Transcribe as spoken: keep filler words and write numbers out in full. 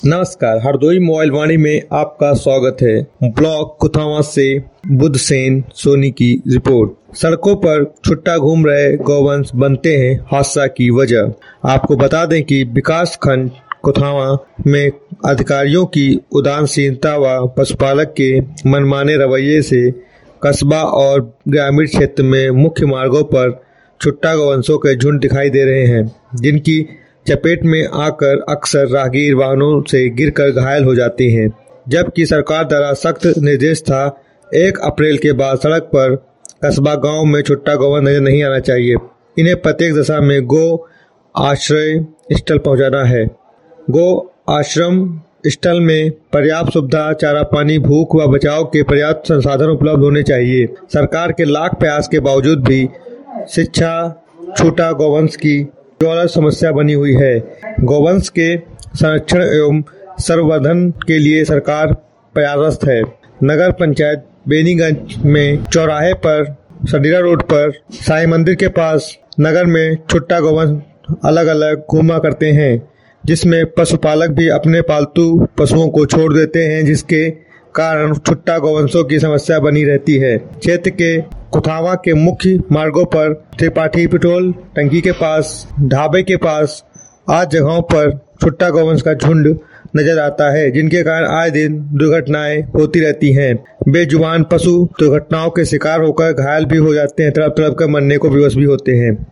नमस्कार, हरदोई मोबाइल वाणी में आपका स्वागत है। ब्लॉक कुथावा से बुद्धसेन सोनी की रिपोर्ट। सड़कों पर छुट्टा घूम रहे गौवंश बनते हैं हादसा की वजह। आपको बता दें कि विकास खंड कुथावा में अधिकारियों की उदासीनता व पशुपालक के मनमाने रवैये से कस्बा और ग्रामीण क्षेत्र में मुख्य मार्गों पर छुट्टा गौवंशों के झुंड दिखाई दे रहे हैं, जिनकी चपेट में आकर अक्सर राहगीर वाहनों से गिरकर घायल हो जाते हैं। जबकि सरकार द्वारा सख्त निर्देश था, एक अप्रैल के बाद सड़क पर कस्बा गांव में छुट्टा गौवंश नजर नहीं आना चाहिए। इन्हें प्रत्येक दशा में गो आश्रय स्थल पहुंचाना है। गो आश्रम स्थल में पर्याप्त सुविधा, चारा पानी, भूख व बचाव के पर्याप्त संसाधन उपलब्ध होने चाहिए। सरकार के लाख प्रयास के बावजूद भी शिक्षा छूटा गौवंश की ज्वलंत समस्या बनी हुई है। गौवंश के संरक्षण एवं संवर्धन के लिए सरकार प्रयासरत है। नगर पंचायत बेनीगंज में चौराहे पर सडीरा रोड पर साईं मंदिर के पास नगर में छुट्टा गौवंश अलग अलग घूमा करते हैं, जिसमें पशुपालक भी अपने पालतू पशुओं को छोड़ देते हैं, जिसके कारण छुट्टा गौवंशों की समस्या बनी रहती है। क्षेत्र के कुथावा के मुख्य मार्गों पर त्रिपाठी पेट्रोल टंकी के पास, ढाबे के पास आदि जगहों पर छुट्टा गौवंश का झुंड नजर आता है, जिनके कारण आए दिन दुर्घटनाएं होती रहती हैं। बेजुबान पशु दुर्घटनाओं के शिकार होकर घायल भी हो जाते हैं, तड़प तड़प कर मरने को विवश भी होते हैं।